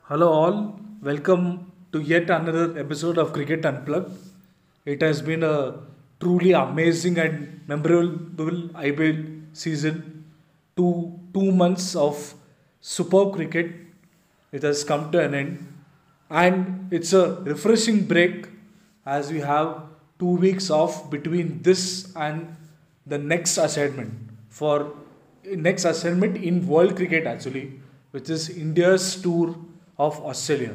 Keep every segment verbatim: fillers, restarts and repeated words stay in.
Hello, all. Welcome to yet another episode of Cricket Unplugged. It has been a truly amazing and memorable I P L season. Two, two months of superb cricket. It has come to an end. And it's a refreshing break as we have two weeks off between this and the next assignment for next assignment in world cricket actually, which is India's tour of Australia.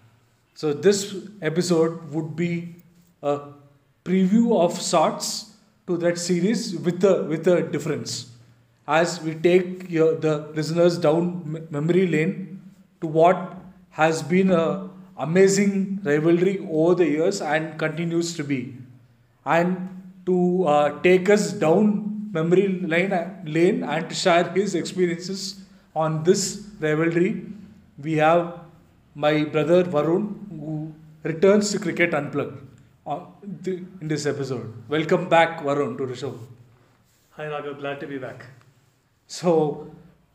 So this episode would be a preview of sorts to that series with a with a difference, as we take your, the listeners down m- memory lane to what has been a amazing rivalry over the years and continues to be, and to uh, take us down memory lane, lane and to share his experiences on this rivalry, we have my brother Varun, who returns to Cricket Unplugged on the, in this episode. Welcome back, Varun, to the show. Hi Raghav, glad to be back. So,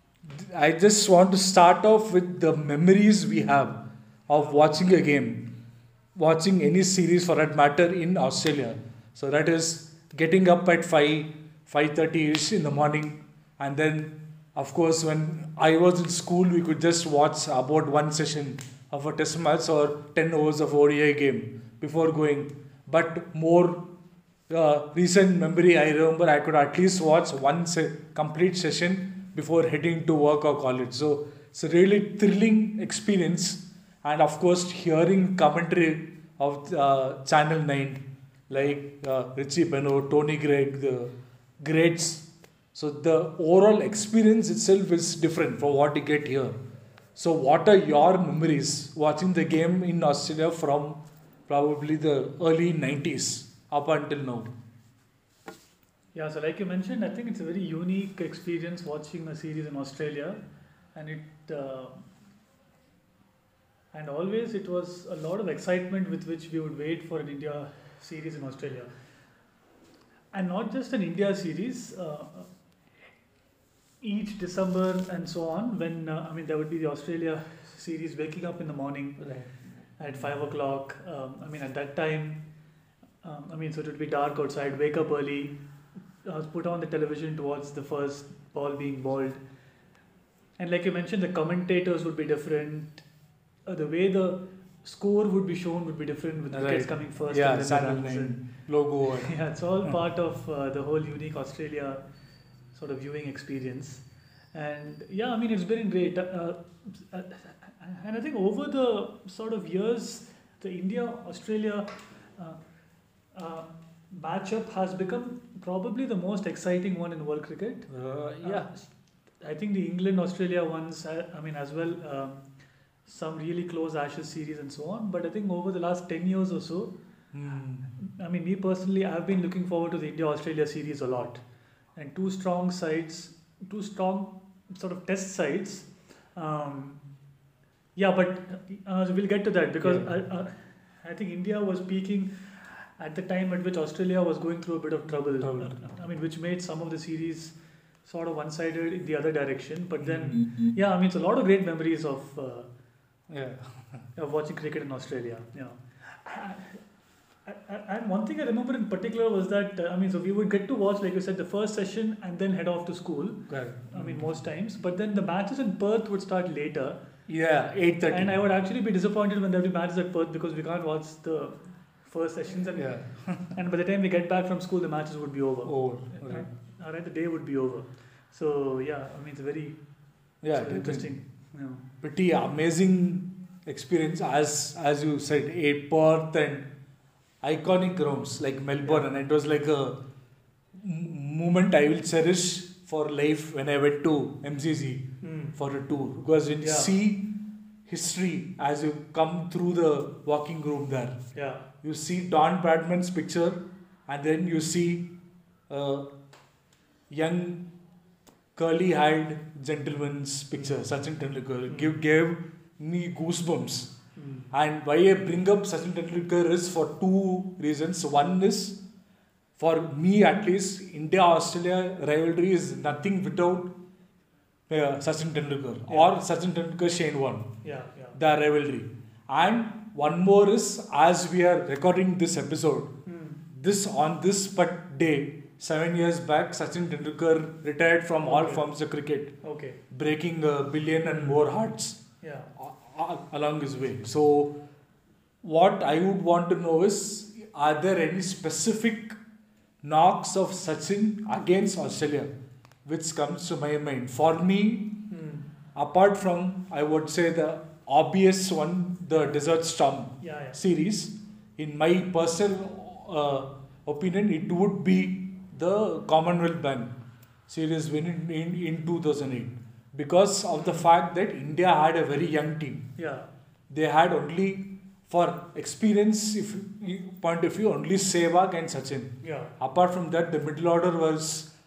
I just want to start off with the memories we have of watching a game, watching any series for that matter in Australia. So that is getting up at five, five thirty ish in the morning, and then of course when I was in school we could just watch about one session of a test match or ten overs of O D I game before going. But more uh, recent memory, I remember I could at least watch one se- complete session before heading to work or college. So it's a really thrilling experience, and of course hearing commentary of uh, Channel Nine like uh, Richie Beno, Tony Gregg, the greats. So the overall experience itself is different from what you get here. So what are your memories watching the game in Australia from probably the early nineties up until now? Yeah, so like you mentioned, I think it's a very unique experience watching a series in Australia, and it uh, and always it was a lot of excitement with which we would wait for an India series in Australia, and not just an India series. Uh, each December and so on, when uh, I mean there would be the Australia series, waking up in the morning Right. at five o'clock. Um, I mean at that time, um, I mean so it would be dark outside. Wake up early, uh, put on the television to watch the first ball being bowled, and like you mentioned, the commentators would be different. Uh, the way the score would be shown would be different with wickets Right. coming first Yeah, and then the Channel runs. And Nine logo. And, yeah, it's all part of uh, the whole unique Australia sort of viewing experience. And yeah, I mean, it's been great. Uh, uh, and I think over the sort of years, the India Australia uh, uh, matchup has become probably the most exciting one in world cricket. uh, yeah. Uh, I think the England Australia ones, uh, I mean, as well, um, some really close Ashes series and so on. But I think over the last ten years or so, Hmm. I mean, me personally, I've been looking forward to the India Australia series a lot. And two strong sides, two strong sort of test sides. Um, yeah, but uh, we'll get to that because Yeah. I, uh, I think India was peaking at the time at which Australia was going through a bit of trouble. Trouble. I mean, which made some of the series sort of one sided in the other direction. But then, Mhm. yeah, I mean, it's a lot of great memories of, uh, Yeah. of watching cricket in Australia. Yeah. I- I- And one thing I remember in particular was that uh, I mean, so we would get to watch, like you said, the first session and then head off to school. Correct. I mean, most times. But then the matches in Perth would start later, Yeah, eight thirty. and I would actually be disappointed when there would be matches at Perth because we can't watch the first sessions, and Yeah. and by the time we get back from school, the matches would be over. Oh, Uh, right. All right, the day would be over. So yeah, I mean, it's very Yeah, sort of interesting. Yeah. Pretty amazing experience, as as you said, eight Perth and iconic grounds like Melbourne, Yeah. and it was like a m- moment I will cherish for life when I went to M C C Mm. for a tour, because when you Yeah. see history as you come through the walking room there, Yeah. you see Don Bradman's picture, and then you see a young curly-haired gentleman's picture, Sachin Tendulkar. Mm. Give, gave me goosebumps. Mm. And why I bring up Sachin Tendulkar is for two reasons. One is, for me at least, India Australia rivalry is nothing without uh, Sachin Tendulkar Yeah. or Sachin Tendulkar Shane Warne, Yeah, yeah. the rivalry. And one more is, as we are recording this episode, Hmm. this on this but day, seven years back, Sachin Tendulkar retired from all Okay. forms of cricket, Okay. breaking a billion and more hearts Yeah. a- a- along his way. So, what I would want to know is, are there any specific knocks of Sachin against Australia which comes to my mind? For me, Hmm. apart from, I would say, the obvious one, the Desert Storm Yeah, yeah. series, in my personal uh, opinion, it would be the Commonwealth Bank series win in, in, in two thousand eight, because of the fact that India had a very young team. Yeah. They had only, for experience if you- point of view, only Sehwag and Sachin. Yeah. Apart from that, the middle order was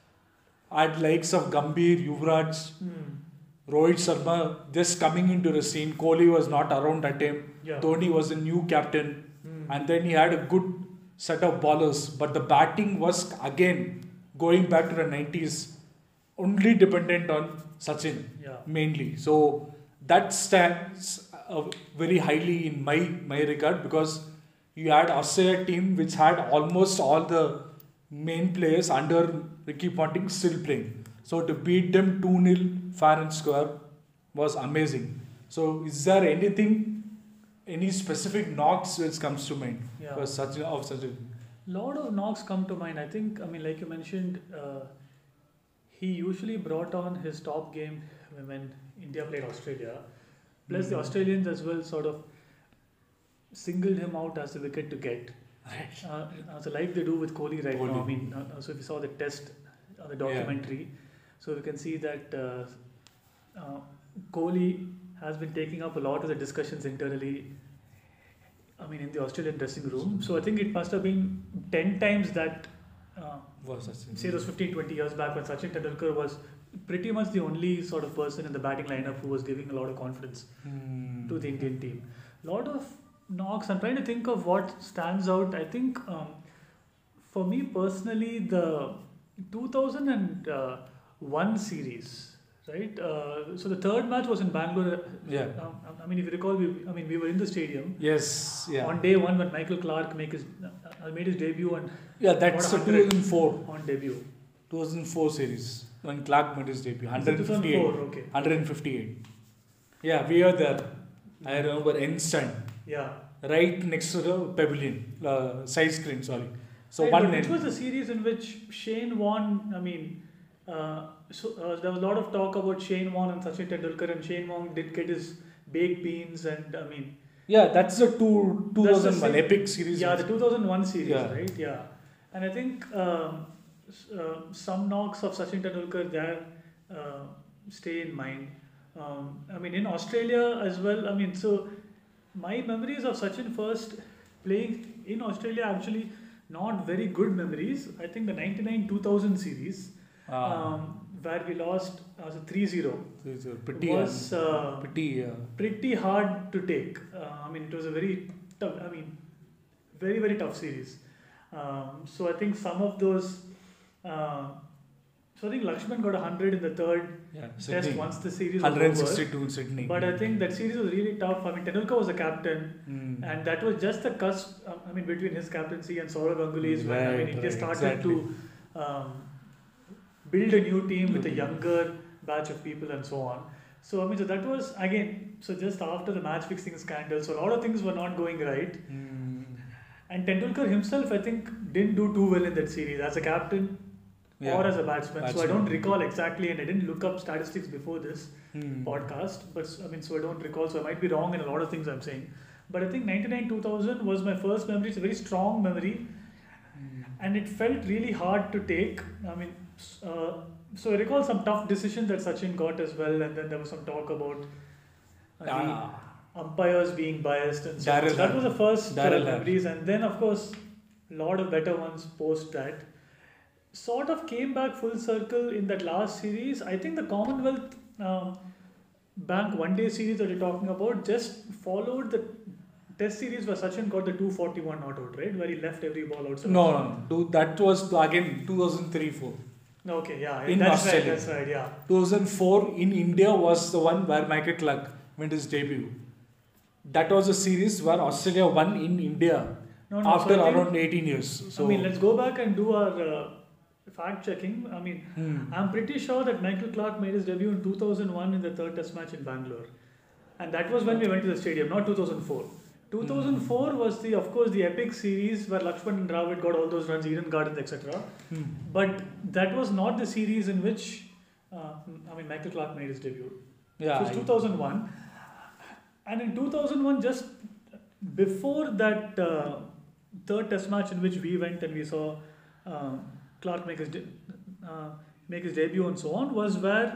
at likes of Gambhir, Yuvraj, Hmm. Rohit Sharma just coming into the scene. Kohli was not around that time. Yeah. Dhoni was a new captain, Hmm. and then he had a good set of bowlers. But the batting was again going back to the nineties, only dependent on Sachin Yeah. mainly. So that stands uh, very highly in my my regard, because you had Australia team which had almost all the main players under Ricky Ponting still playing. So to beat them two nil fair and square was amazing. So is there anything, any specific knocks which comes to mind Yeah. for such of such a Lot of knocks come to mind. I think, I mean, like you mentioned, uh, he usually brought on his top game when India played Australia. Plus, the Mhm. Australians as well sort of singled him out as the wicket to get. Right. Uh, uh, so, like they do with Kohli right now. I Kohli. mean, uh, so if you saw the test, uh, the documentary, so we can see that uh, uh, Kohli has been taking up a lot of the discussions internally. I mean, in the Australian dressing room. So I think it must have been ten times that. Uh, was Sachin. say those fifteen, twenty years back when Sachin Tendulkar was pretty much the only sort of person in the batting lineup who was giving a lot of confidence Hmm. to the Indian team. A lot of knocks. I'm trying to think of what stands out. I think um, for me personally, the two thousand one series, right? Uh, so the third match was in Bangalore. Yeah. Um, I mean, if you recall, we, I mean, we were in the stadium Yes. Yeah. on day one when Michael Clark make his, uh, made his debut and Yeah, that's the What, one hundred? two thousand four. on debut. two thousand four series when Clark made his debut. Is it one fifty-eight. two thousand four? Okay. one fifty-eight. Yeah, we were there. I remember instant. Yeah. Right next to the pavilion, uh, side screen, sorry. So Right, one but which end. was a series in which Shane Warne, I mean, uh, so uh, there was a lot of talk about Shane Warne and Sachin Tendulkar, and Shane Warne did get his baked beans, and I mean, Yeah, that's the two, That's the 2001 same- epic series. yeah, the two thousand one series, Yeah. right? Yeah, and I think um, s- uh, some knocks of Sachin Tendulkar there uh, stay in mind. Um, I mean, in Australia as well. I mean, so my memories of Sachin first playing in Australia actually not very good memories. I think the ninety-nine two thousand series, Ah, um, where we lost as a three zero, so it's a pretty, was uh, pretty, uh, pretty hard to take. Uh, I mean, it was a very tough, I mean, very, very tough series. Um, so I think some of those, uh, so I think Lakshman got one hundred in the third yeah, test Sydney. once the series was over. one sixty-two in Sydney. But I think that series was really tough. I mean, Tendulkar was the captain, Mm. and that was just the cusp. uh, I mean, between his captaincy and Saurav Ganguly's when I mean, Right, India right, started exactly. to um, build a new team with a New team. younger batch of people and so on. So I mean, so that was again. So just after the match fixing scandal, so a lot of things were not going right. Mm. And Tendulkar himself, I think, didn't do too well in that series as a captain Yeah. or as a batsman. So I Batsman. don't recall exactly, and I didn't look up statistics before this Mm. podcast, but I mean, so I don't recall, so I might be wrong in a lot of things I'm saying. But I think ninety-nine two thousand was my first memory. It's a very strong memory, Mm. and it felt really hard to take. I mean, s- uh, so I recall some tough decisions that Sachin got as well, and then there was some talk about uh, Ah, the umpires being biased and so on. Daryl So that Hart. was the first uh, Daryl Hart. memories, and then of course, a lot of better ones post that. Sort of came back full circle in that last series. I think the Commonwealth um, Bank one day series that you're talking about just followed the test series where Sachin got the two forty-one not out, right? Where he left every ball outside. No, no, no. Do- That was again two thousand three four. Okay, yeah, in that's Australia. right, that's right, yeah. two thousand four in India was the one where Michael Clark made his debut. That was a series where Australia won in India No, no, after so I think, around eighteen years. So I mean, let's go back and do our uh, fact checking. I mean, hmm. I'm pretty sure that Michael Clark made his debut in two thousand one in the third test match in Bangalore. And that was when we went to the stadium, not two thousand four. two thousand four Hmm. was the, of course, the epic series where Lakshman and Dravid got all those runs, Eden Gardens, et cetera. Hmm. But that was not the series in which, uh, I mean, Michael Clark made his debut. Yeah, It was I- two thousand one. And in two thousand one, just before that uh, third test match in which we went and we saw uh, Clark make his, de- uh, make his debut and so on, was where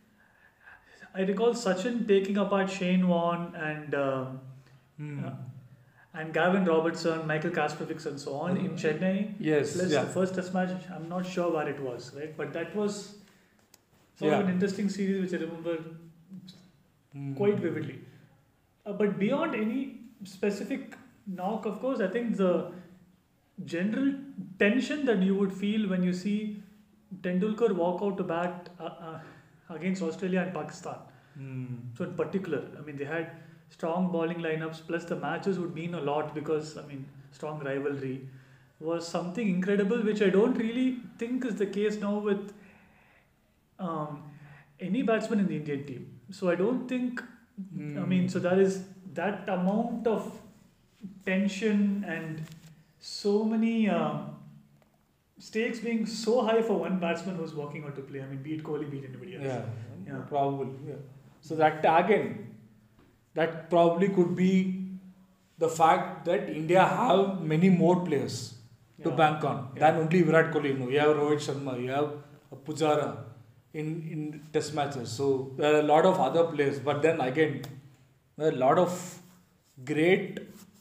I recall Sachin taking apart Shane Warne and uh, Hmm. uh, and Gavin Robertson, Michael Kaspervik and so on in Chennai. Yes, Plus yeah. the first test match, I'm not sure where it was, right? But that was sort Yeah. of an interesting series which I remember Hmm. quite vividly. Uh, but beyond any specific knock, of course, I think the general tension that you would feel when you see Tendulkar walk out to bat uh, uh, against Australia and Pakistan. Hmm. So in particular, I mean, they had strong bowling lineups, plus the matches would mean a lot because, I mean, strong rivalry was something incredible, which I don't really think is the case now with um, any batsman in the Indian team. So I don't think, I mean, so there is that amount of tension and so many um, stakes being so high for one batsman who's walking out to play. I mean, beat Kohli, beat anybody else. Yeah, Yeah. probably. Yeah. So that again, that probably could be the fact that India have many more players to Yeah. bank on Yeah. than only Virat Kohli. No, you have Rohit Sharma, you have Pujara in in Test matches. So there are a lot of other players, but then again, there are a lot of great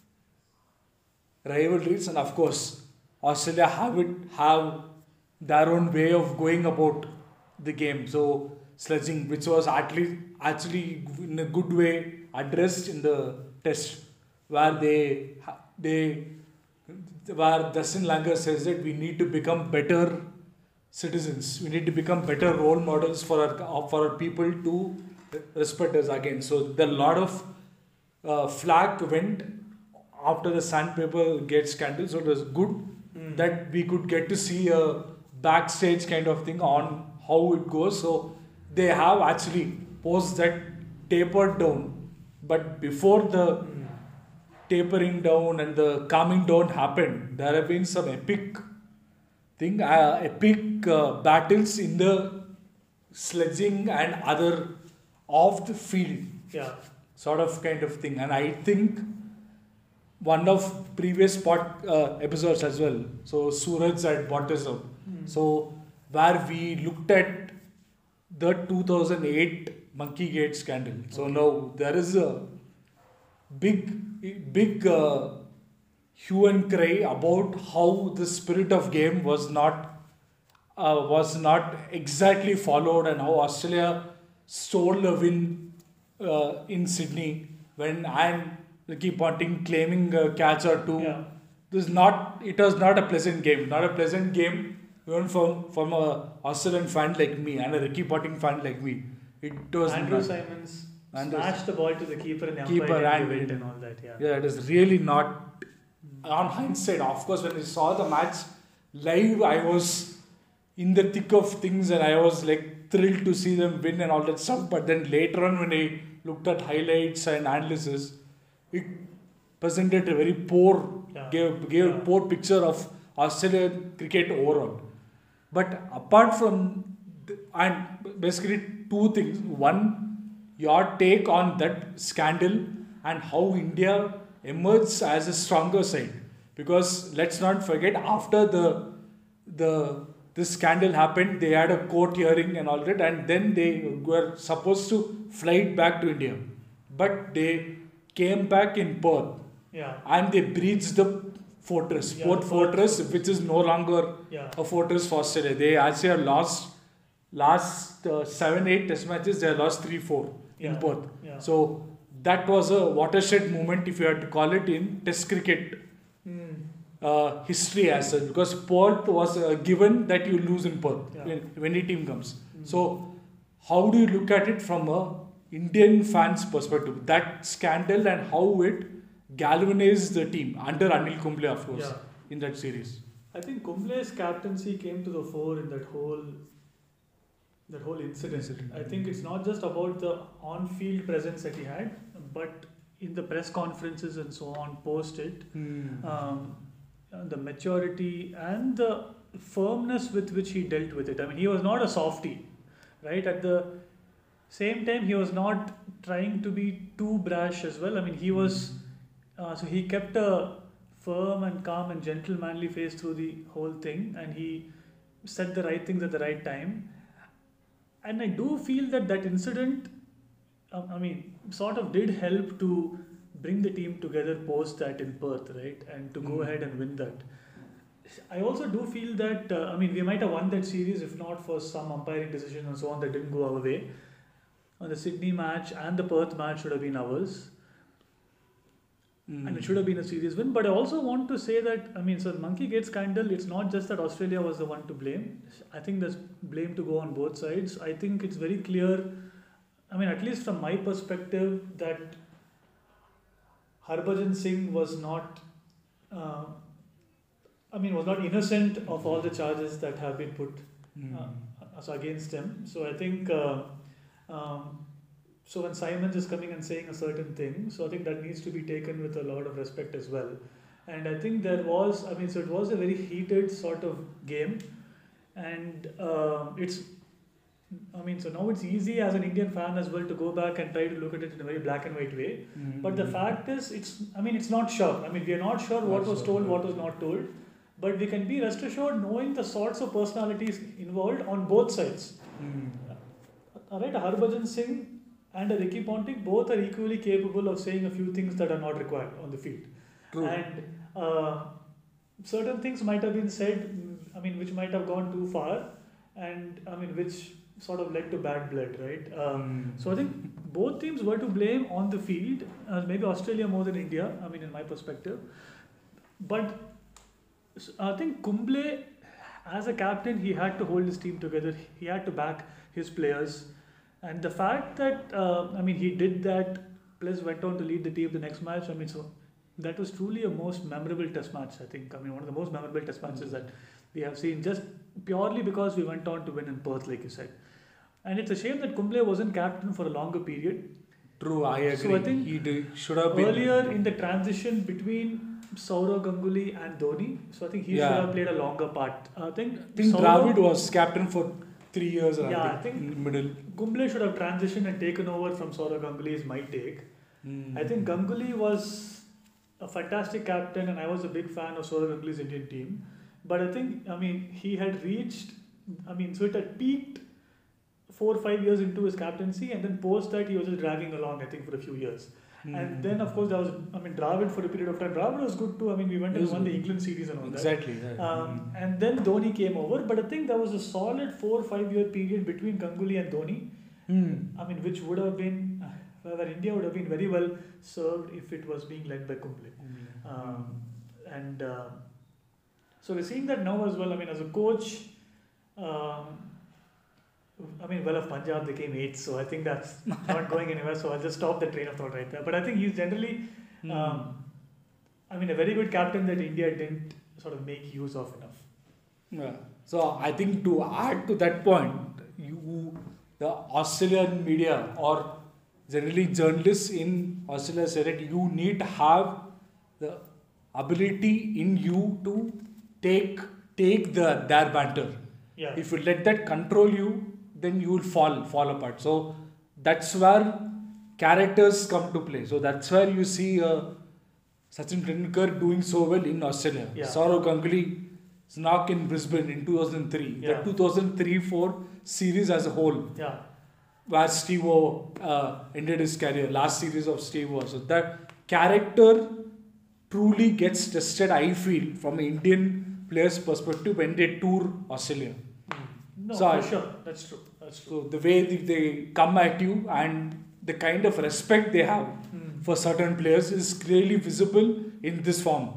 rivalries, and of course, Australia have it have their own way of going about the game. So sledging, which was actually actually in a good way addressed in the test, where they they where Justin Langer says that we need to become better citizens, we need to become better role models for our for our people to respect us again. So there are a lot of uh, flag went after the sandpaper gate scandal. So it was good Mm. that we could get to see a backstage kind of thing on how it goes. So they have actually post that tapered down, but before the Mm. tapering down and the calming down happened, there have been some epic thing, uh, epic uh, battles in the sledging and other off the field Yeah. sort of kind of thing. And I think one of previous pod, uh, episodes as well, so Suraj had brought us up. Mm. So where we looked at the two thousand eight Monkey Gate scandal. So now there is a big, big uh, hue and cry about how the spirit of game was not uh, was not exactly followed, and how Australia stole a win uh, in Sydney when and Ricky Ponting claiming a catch or two. Yeah. This is not. It was not a pleasant game. Not a pleasant game even from from a Australian fan like me and a Ricky Ponting fan like me. It was Andrew not, Simons Andrew- smashed the ball to the keeper and the Keeper umpire and- gave it and all that. Yeah. Yeah, it is really not. On hindsight, of course, when I saw the match live, I was in the thick of things and I was like thrilled to see them win and all that stuff. But then later on, when I looked at highlights and analysis, it presented a very poor, Yeah. gave gave Yeah. a poor picture of Australian cricket overall. But apart from, the, and basically two things. One, your take on that scandal and how India emerged as a stronger side. Because let's not forget, after the the this scandal happened, they had a court hearing and all that, and then they were supposed to fly back to India, but they came back in Perth Yeah. and they breached the fortress, Yeah, Port the Fortress, which is no longer Yeah. a fortress for Australia. They actually have lost last uh, seven, eight test matches. They have lost three, four in Yeah. Perth. Yeah. So that was a watershed moment, if you had to call it, in Test cricket Mm. uh, history as such, because Perth was uh, given that you lose in Perth Yeah. when, when any team comes. So how do you look at it from a Indian fans perspective, that scandal and how it galvanized the team under Anil Kumble, of course, Yeah. in that series? I think Kumble's captaincy came to the fore in that whole that whole incident. Incident. I think it's not just about the on-field presence that he had, but in the press conferences and so on post it, um, the maturity and the firmness with which he dealt with it. I mean, he was not a softie, right? At the same time, he was not trying to be too brash as well. I mean, he was uh, so he kept a firm and calm and gentlemanly face through the whole thing, and he said the right things at the right time. And I do feel that that incident, um, I mean, sort of did help to bring the team together post that in Perth, right? And to go Mm. ahead and win that. I also do feel that, uh, I mean, we might have won that series if not for some umpiring decision and so on that didn't go our way. On the Sydney match and the Perth match should have been ours. And it should have been a series win. But I also want to say that, I mean, so the Monkey Gate scandal, it's not just that Australia was the one to blame. I think there's blame to go on both sides. I think it's very clear, I mean, at least from my perspective, that Harbhajan Singh was not, uh, I mean, was not innocent of all the charges that have been put uh, so against him. So I think, uh, um, so when Simons is coming and saying a certain thing, so I think that needs to be taken with a lot of respect as well. And I think there was, I mean, so it was a very heated sort of game. And uh, it's, I mean, so now it's easy as an Indian fan as well to go back and try to look at it in a very black and white way. But the fact is, it's, I mean, it's not sure. I mean, we are not sure what was told, what was not told. But we can be rest assured knowing the sorts of personalities involved on both sides. Alright, Harbhajan Singh and a Ricky Ponting both are equally capable of saying a few things that are not required on the field. True. And uh, certain things might have been said, I mean, which might have gone too far, and I mean, which sort of led to bad blood, right? Um, So I think both teams were to blame on the field, uh, maybe Australia more than India, I mean, in my perspective. But I think Kumble, as a captain, he had to hold his team together, he had to back his players. And the fact that, uh, I mean, he did that, plus went on to lead the team the next match, I mean, so that was truly a most memorable test match, I think. I mean, one of the most memorable test matches that we have seen, just purely because we went on to win in Perth, like you said. And it's a shame that Kumble wasn't captain for a longer period. True, I agree. So I think he did, should have been earlier in the transition between Saurav Ganguly and Dhoni, so I think he Yeah. should have played a longer part. I think, I think Saurav- Dravid was captain for three years. Yeah, I I think, think- in the middle. Kumble should have transitioned and taken over from Saurav Ganguly is my take. I think Ganguly was a fantastic captain, and I was a big fan of Saurav Ganguly's Indian team. But I think, I mean, he had reached, I mean, so it had peaked four or five years into his captaincy, and then post that he was just dragging along, I think, for a few years. And then, of course, there was, I mean, Dravid for a period of time. Dravid was good too. I mean, we went He and was won the good. England series and all Exactly. that. Yeah. Um, and then Dhoni came over, but I think there was a solid four or five year period between Ganguly and Dhoni. I mean, which would have been, where India would have been very well served if it was being led by Kumble. Um, and uh, so we're seeing that now as well. I mean, as a coach, um, I mean, well, of Punjab they came eighth, so I think that's not going anywhere. So I'll just stop the train of thought right there. But I think he's generally, um, I mean, a very good captain that India didn't sort of make use of enough. Yeah. So I think to add to that point, you, the Australian media or generally journalists in Australia said that you need to have the ability in you to take take the their banter. Yeah. If you let that control you, then you will fall fall apart. So that's where characters come to play. So that's where you see uh, Sachin Tendulkar doing so well in Australia. Yeah. Saurav Ganguly knock in Brisbane in two thousand three. Yeah. The two thousand three four series as a whole, Yeah. where Steve O uh, ended his career, last series of Steve O. So that character truly gets tested, I feel, from an Indian player's perspective when they tour Australia. No, So for I- sure. That's true. That's true. So the way they- they come at you and the kind of respect they have Mm. for certain players is clearly visible in this form.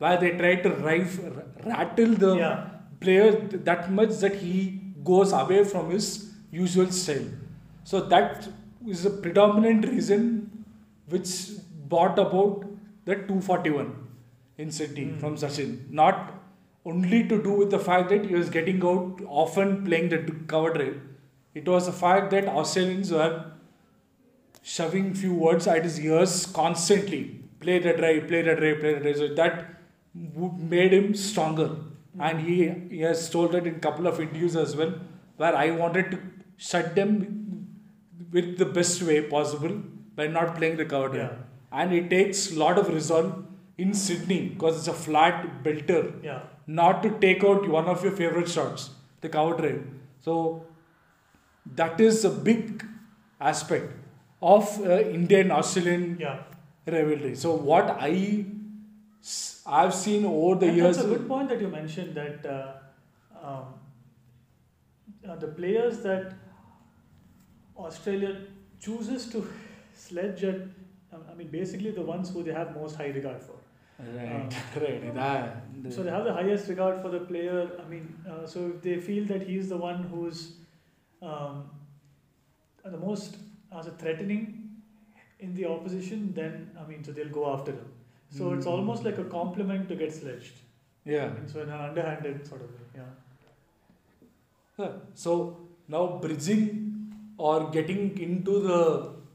where they try to rife, rattle the Yeah. player that much that he goes away from his usual style. So that is a predominant reason which brought about the two forty-one in Sydney Mm. from Sachin. Not only to do with the fact that he was getting out often playing the cover drive. It was the fact that Australians were shoving few words at his ears constantly. Play the drive, play the drive, play the drive. So that w- made him stronger. And he, he has told that in a couple of interviews as well, where I wanted to shut them with the best way possible by not playing the cover drive. Yeah. And it takes a lot of resolve in Sydney because it's a flat belter Yeah. not to take out one of your favorite shots, the cover drive. So that is a big aspect of uh, Indian Australian Yeah. rivalry. So what I s- I've seen over the And years. that's a good point that you mentioned that uh, um, uh, the players that Australia chooses to sledge at, um, I mean, basically the ones who they have most high regard for. Right, right. That, So they have the highest regard for the player. I mean, uh, so if they feel that he's the one who's um, the most as a threatening in the opposition, then I mean, so they'll go after him. So it's Mm. almost like a compliment to get sledged. yeah. And so in an underhanded sort of way, yeah. Huh. So now bridging or getting into the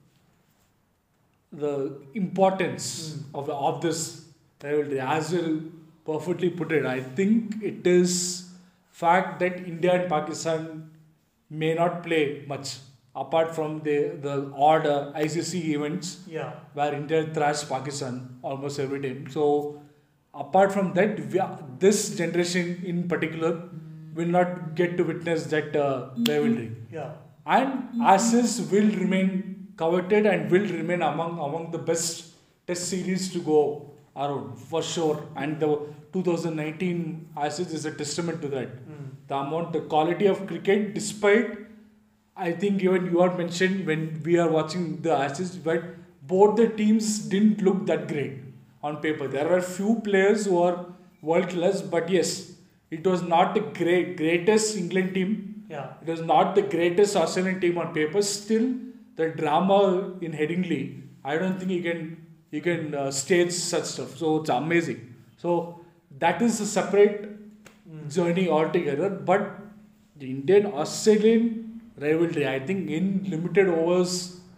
the importance Mm. of of this rivalry, as you perfectly put it, I think it is fact that India and Pakistan may not play much apart from the the odd uh, I C C events Yeah. where India thrashed Pakistan almost every time. So apart from that, we are, this generation in particular will not get to witness that uh, rivalry. Yeah. And Ashes will remain coveted and will remain among among the best test series to go around for sure. And the twenty nineteen Ashes is a testament to that. Mm. The amount, the quality of cricket, despite I think even you had mentioned when we are watching the Ashes, but both the teams didn't look that great on paper. There were few players who are world class, but yes, it was not the great greatest England team. Yeah. It was not the greatest Australian team on paper. Still, the drama in Headingley, I don't think you can you can uh, stage such stuff. So it's amazing. So that is a separate Mm. journey altogether. But the Indian Australian rivalry, I think in limited overs.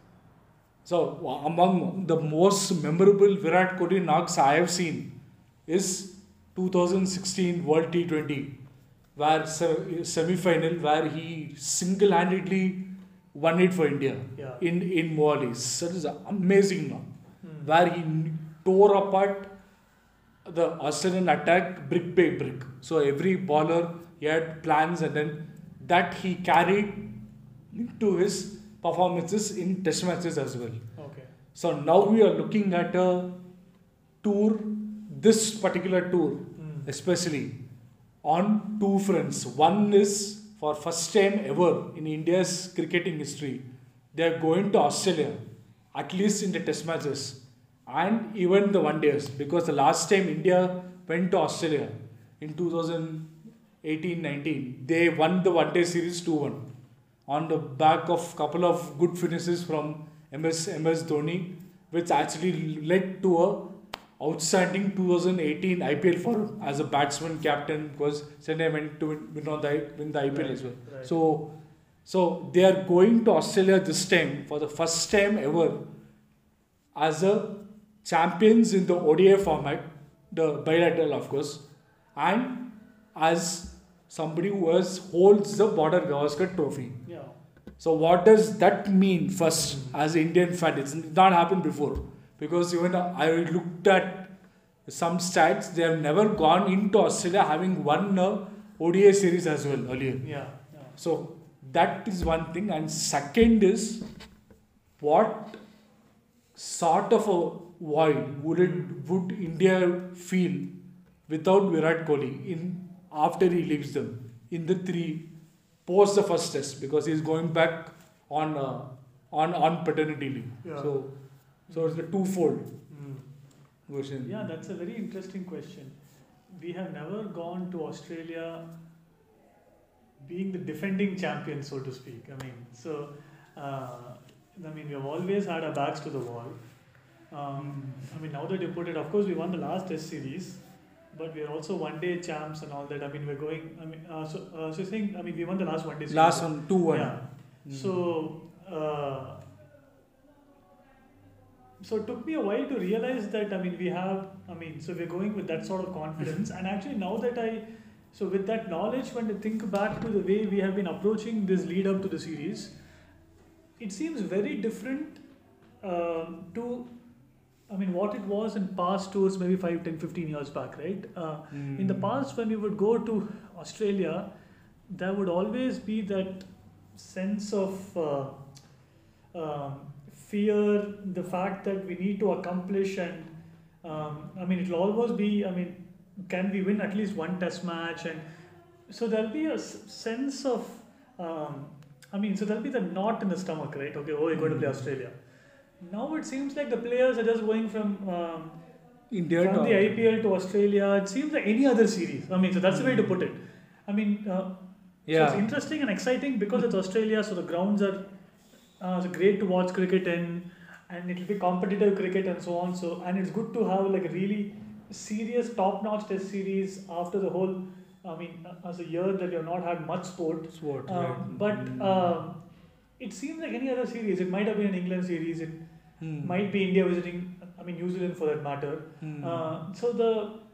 So among the most memorable Virat Kohli knocks I have seen is twenty sixteen World T twenty, where se- semi-final where he single-handedly won it for India Yeah. in in Mohali. So it is amazing knock Mm. where he tore apart the Australian attack brick by brick. So every bowler he had plans, and then that he carried into his performances in test matches as well. Okay. So now we are looking at a tour, this particular tour Mm. especially on two fronts. One is for first time ever in India's cricketing history, they are going to Australia, at least in the test matches and even the one days, because the last time India went to Australia in twenty eighteen nineteen, they won the one day series two one on the back of couple of good finishes from M S M S Dhoni, which actually led to a outstanding twenty eighteen I P L for him as a batsman captain, because Chennai went to win, win, on the, win the I P L Right, as well. right. So, so they are going to Australia this time for the first time ever as a champions in the O D I format, the bilateral of course, and as somebody who has holds the Border Gavaskar Trophy. Yeah. So what does that mean first as an Indian fan? It's not happened before, because even I looked at some stats. They have never gone into Australia having won a O D I series as well earlier. Yeah. Yeah. So that is one thing, and second is what sort of a void would it would India feel without Virat Kohli in after he leaves them in the three post the first test, because he's going back on uh, on on paternity leave. Yeah. So so it's the twofold. Mm. version? Yeah, that's a very interesting question. We have never gone to Australia being the defending champion, so to speak. I mean, so uh, I mean, we have always had our backs to the wall. Um, I mean, now that you put it, of course, we won the last Test series, but we are also one-day champs and all that. I mean, we're going. I mean, uh, so uh, so you're saying, I mean, we won the last one-day series. Last one, two one. Yeah. Mm. So. Uh, So it took me a while to realize that, I mean, we have, I mean, so we're going with that sort of confidence. And actually now that I, so with that knowledge, when I think back to the way we have been approaching this lead up to the series, it seems very different um, to, I mean, what it was in past tours, maybe five, ten, fifteen years back, right? Uh, Mm. In the past, when we would go to Australia, there would always be that sense of uh, um, fear, the fact that we need to accomplish, and um, I mean, it'll always be, I mean, can we win at least one test match? And so there'll be a s- sense of, um, I mean, so there'll be the knot in the stomach, right? Okay, oh, you're going to play Australia. Now it seems like the players are just going from um, India from to the I P L to Australia. It seems like any other series. I mean, so that's the way to put it. I mean, uh, Yeah. so it's interesting and exciting because it's Australia, so the grounds are uh, so great to watch cricket in, and it'll be competitive cricket and so on. So, and it's good to have like a really serious, top-notch Test series after the whole. I mean, uh, as a year that you have not had much sport. Sport, Um, right. But Mm. um, it seems like any other series. It might have been an England series. It Hmm. might be India visiting. I mean, New Zealand for that matter. Hmm. Uh, so the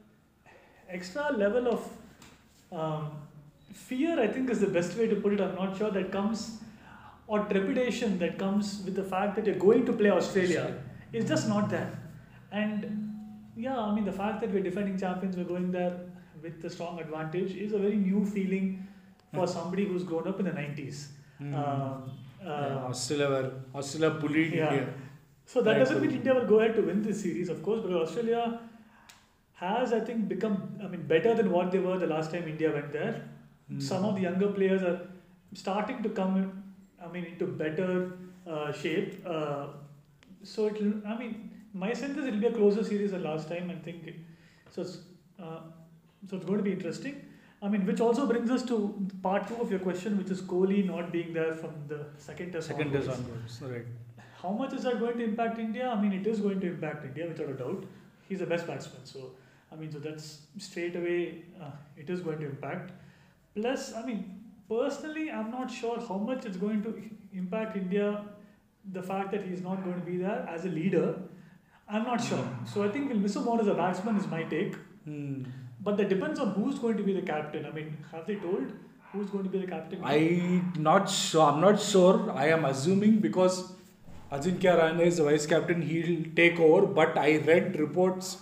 extra level of um, fear, I think, is the best way to put it. I'm not sure that comes, or trepidation that comes with the fact that you're going to play Australia is just not there. And yeah, I mean, the fact that we're defending champions, we're going there with a strong advantage is a very new feeling for somebody who's grown up in the nineties. Hmm. Um, Yeah, uh, Australia were Australia bullied yeah. India. So that Right, doesn't so- mean India will go ahead to win this series, of course, because Australia has, I think, become, I mean, better than what they were the last time India went there. Hmm. Some of the younger players are starting to come, in, I mean, into better uh, shape. Uh, so it'll, I mean, my sense is it'll be a closer series than last time. I think it, so. It's, uh, so it's going to be interesting. I mean, which also brings us to part two of your question, which is Kohli not being there from the second test. Second test onwards. onwards, right? How much is that going to impact India? I mean, it is going to impact India without a doubt. He's the best batsman, so I mean, so that's straight away. Uh, it is going to impact. Plus, I mean, personally, I'm not sure how much it's going to impact India. The fact that he's not going to be there as a leader, I'm not sure. So I think we'll miss him out as a batsman is my take. Hmm. But that depends on who's going to be the captain. I mean, have they told who's going to be the captain? I'm not sure. I'm not sure. I am assuming because Ajinkya Rahane is the vice captain, he'll take over. But I read reports.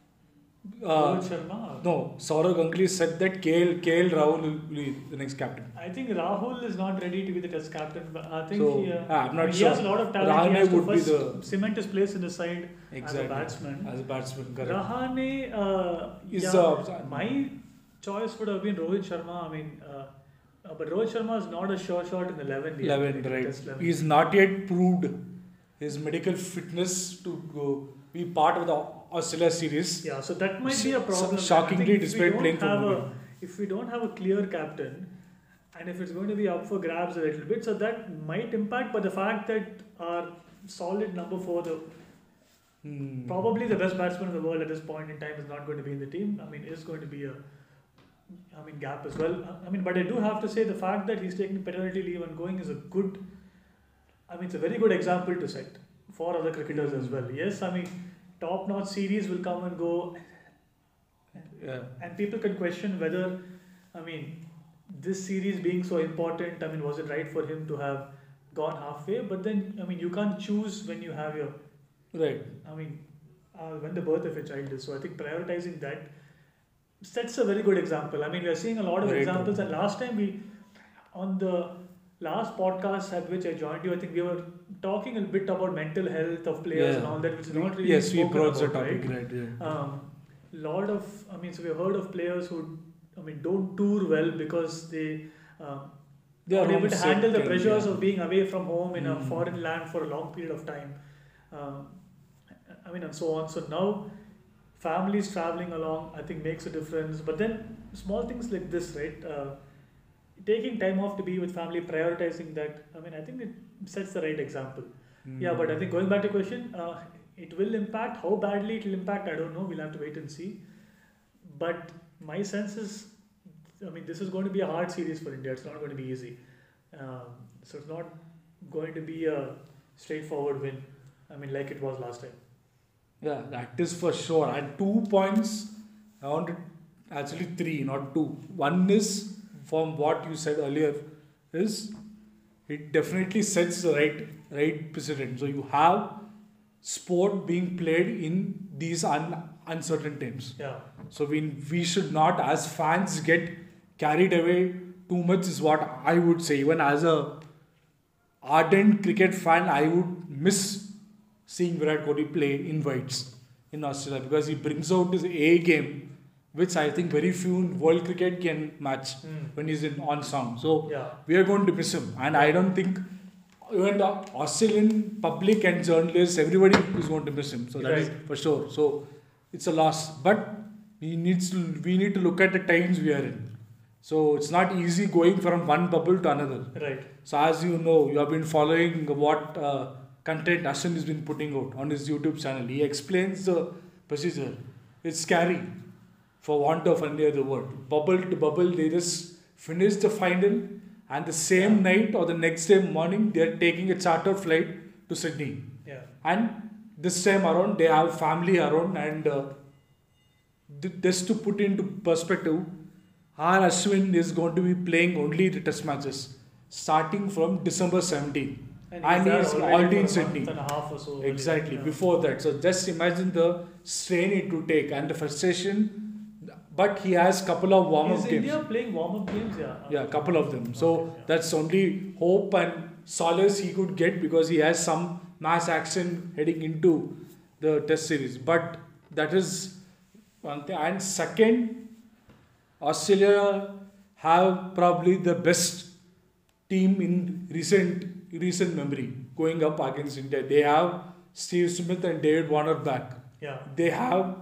Uh, Rohit Sharma. no, Saurav Ganguly said that K L, K L Rahul will be the next captain. I think Rahul is not ready to be the test captain, but I think So, he, uh, ah, I'm not I mean, sure. he has a lot of talent. Rahane he has to would be first the- cement his place in the side Exactly. as a batsman. As a batsman, correct. Rahane, uh, Is, yeah, uh, my choice would have been Rohit Sharma. I mean, uh, uh, but Rohit Sharma is not a sure shot in the eleven. yet, eleven, in the right? Test eleven. He's not yet proved his medical fitness to go, be part of the Australia series. Yeah, so that might Sh- be a sh- problem. shockingly I think if we despite don't playing for have a, Mumbai. if we don't have a clear captain, and if it's going to be up for grabs a little bit, so that might impact. But the fact that our solid number four, the Hmm. probably the best batsman in the world at this point in time, is not going to be in the team. I mean, is going to be a, I mean, gap as well. I mean, but I do have to say the fact that he's taking paternity leave and going is a good. I mean, it's a very good example to set for other cricketers as well. Yes, I mean, top-notch series will come and go, Yeah. and people can question whether, I mean, this series being so important, I mean, was it right for him to have gone halfway? But then, I mean, you can't choose when you have your, Right. I mean, uh, when the birth of a child is. So I think prioritizing that sets a very good example. I mean, we are seeing a lot of Very examples, true. and last time we, on the last podcast at which I joined you, I think we were talking a bit about mental health of players Yeah. and all that, which is We- not really yes, we spoken broached the about, topic, right? right? Yeah. Um, lot of, I mean, so we've heard of players who, I mean, don't tour well because they um, They are are able to homesick handle the and, pressures yeah. of being away from home in a Mm. foreign land for a long period of time. Um, I mean, and so on. So now families traveling along, I think makes a difference. But then small things like this, right? Uh, taking time off to be with family, prioritizing that. I mean, I think it sets the right example. Mm. Yeah, but I think going back to your question, uh, it will impact. How badly it will impact, I don't know. We'll have to wait and see. But my sense is, I mean, this is going to be a hard series for India. It's not going to be easy. Um, so it's not going to be a straightforward win. I mean, like it was last time. Yeah, that is for sure. And two points, I wanted actually three, not two. One is from what you said earlier, is it definitely sets the right right precedent. So you have sport being played in these un, uncertain times. Yeah. So we we should not, as fans, get carried away too much. Is what I would say. Even as a ardent cricket fan, I would miss seeing Virat Kohli play in whites in Australia, because he brings out his A game, which I think very few in world cricket can match mm. when he's in on song. So yeah. we are going to miss him, and I don't think even the Australian public and journalists, everybody is going to miss him. So that right. is for sure. So it's a loss, but we needs to we need to look at the times we are in. So it's not easy going from one bubble to another. Right. So as you know, you have been following what uh, content Ashwin has been putting out on his YouTube channel. He explains the procedure. It's scary, for want of any other word. Bubble to bubble, they just finish the final, and the same yeah. night or the next day morning, they are taking a charter flight to Sydney. Yeah. And this time around, they have family around, and uh, th- just to put into perspective, R. Ashwin is going to be playing only the test matches starting from December seventeenth. And, and he is already in Sydney. And a half or so exactly, yeah. before that. So just imagine the strain it would take and the frustration. But he has couple of warm-up games. Is India playing warm-up games? Yeah. Yeah, couple of them. So okay, yeah. that's only hope and solace he could get, because he has some mass action heading into the test series. But that is one thing. And second, Australia have probably the best team in recent recent memory going up against India. They have Steve Smith and David Warner back. Yeah. They have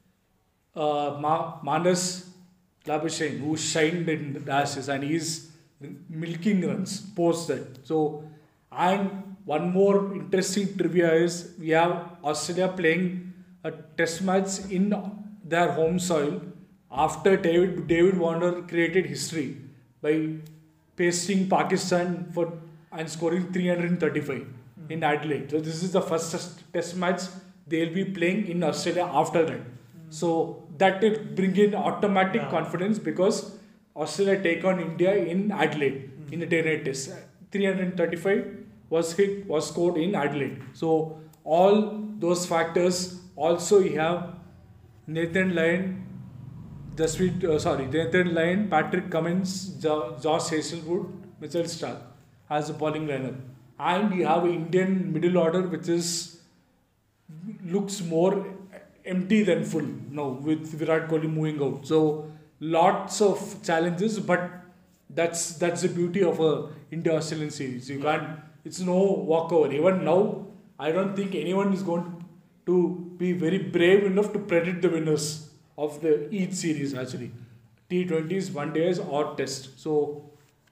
uh, Ma- Manas Labuschagne, who shined in the Ashes, and he's milking runs post that. So, and one more interesting trivia is we have Australia playing a test match in their home soil after David David Warner created history by pasting Pakistan for and scoring three hundred thirty-five mm. in Adelaide. So this is the first test, test match they'll be playing in Australia after that. Mm. So that will bring in automatic yeah. confidence, because Australia take on India in Adelaide mm. in a day-night test. three hundred thirty-five was hit was scored in Adelaide. So all those factors. Also, you have Nathan Lyon, Jaspreet, uh, sorry, Nathan Lyon, Patrick Cummins, jo- Josh Hazelwood, Mitchell Starc as a bowling lineup, and you have an Indian middle order which is looks more empty than full now, with Virat Kohli moving out. So lots of challenges, but that's that's the beauty of a India-Australian series. You can't. It's no walkover. Even now, I don't think anyone is going to be very brave enough to predict the winners of the each series, actually. T twenties, one days or test. So,